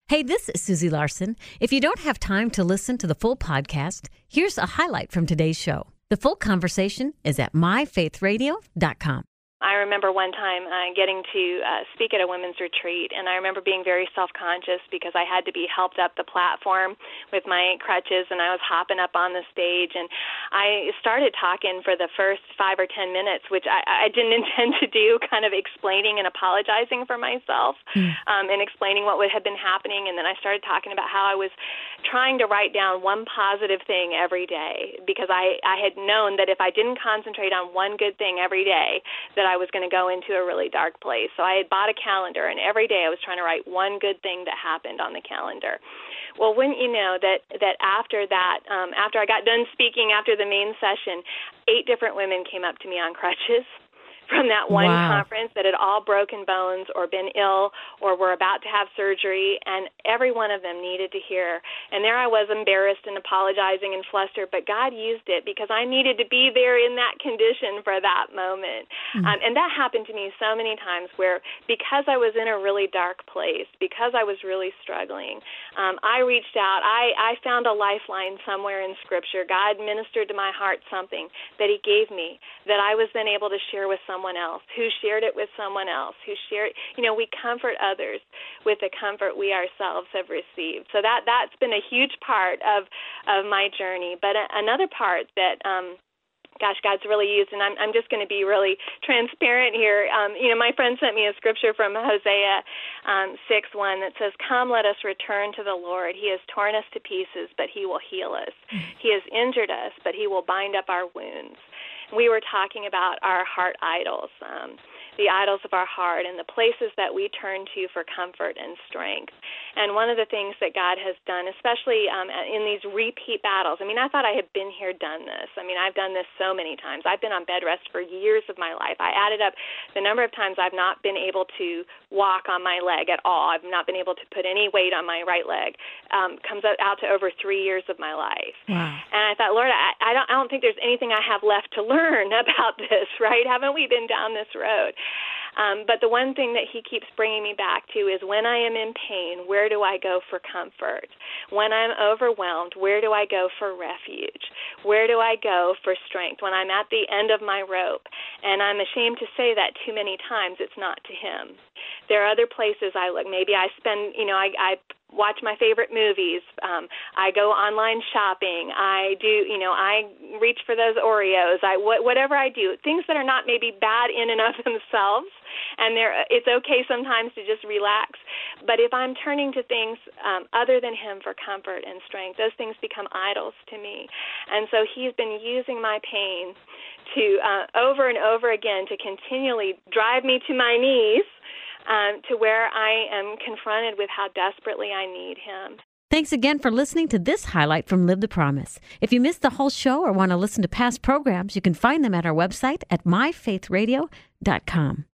Hey, this is Susie Larson. If you don't have time to listen to the full podcast, here's a highlight from today's show. The full conversation is at myfaithradio.com. I remember one time getting to speak at a women's retreat, and I remember being very self-conscious because I had to be helped up the platform with my crutches, and I was hopping up on the stage, and I started talking for the first 5 or 10 minutes, which I didn't intend to do, kind of explaining and apologizing for myself and explaining what had been happening, and then I started talking about how I was trying to write down one positive thing every day because I had known that if I didn't concentrate on one good thing every day, that I was going to go into a really dark place. So I had bought a calendar, and every day I was trying to write one good thing that happened on the calendar. Well, wouldn't you know that after that, after I got done speaking after the main session, 8 different women came up to me on crutches from that one conference that had all broken bones or been ill or were about to have surgery, and every one of them needed to hear. And there I was, embarrassed and apologizing and flustered, but God used it because I needed to be there in that condition for that moment. And that happened to me so many times where because I was in a really dark place, because I was really struggling, I reached out. I found a lifeline somewhere in Scripture. God ministered to my heart something that He gave me that I was then able to share with someone else, who shared it with someone else, who shared, we comfort others with the comfort we ourselves have received. So that's been a huge part of my journey. But another part that, God's really used, and I'm just going to be really transparent here. My friend sent me a scripture from Hosea 6:1 that says, "Come, let us return to the Lord. He has torn us to pieces, but He will heal us. He has injured us, but He will bind up our wounds." We were talking about our heart idols, the idols of our heart, and the places that we turn to for comfort and strength. And one of the things that God has done, especially in these repeat battles, I thought I had been here, done this. I've done this so many times. I've been on bed rest for years of my life. I added up the number of times I've not been able to walk on my leg at all. I've not been able to put any weight on my right leg. Comes out to over 3 years of my life. Wow. And I thought, Lord, I don't think there's anything I have left to learn about this, right? Haven't we been down this road? But the one thing that He keeps bringing me back to is when I am in pain, where do I go for comfort? When I'm overwhelmed, where do I go for refuge? Where do I go for strength? When I'm at the end of my rope, and I'm ashamed to say that too many times, it's not to Him. There are other places I look. Maybe I spend, I watch my favorite movies. I go online shopping. I do, I reach for those Oreos. Whatever I do, things that are not maybe bad in and of themselves, and it's okay sometimes to just relax. But if I'm turning to things other than Him for comfort and strength, those things become idols to me. And so He's been using my pain to over and over again to continually drive me to my knees, to where I am confronted with how desperately I need Him. Thanks again for listening to this highlight from Live the Promise. If you missed the whole show or want to listen to past programs, you can find them at our website at myfaithradio.com.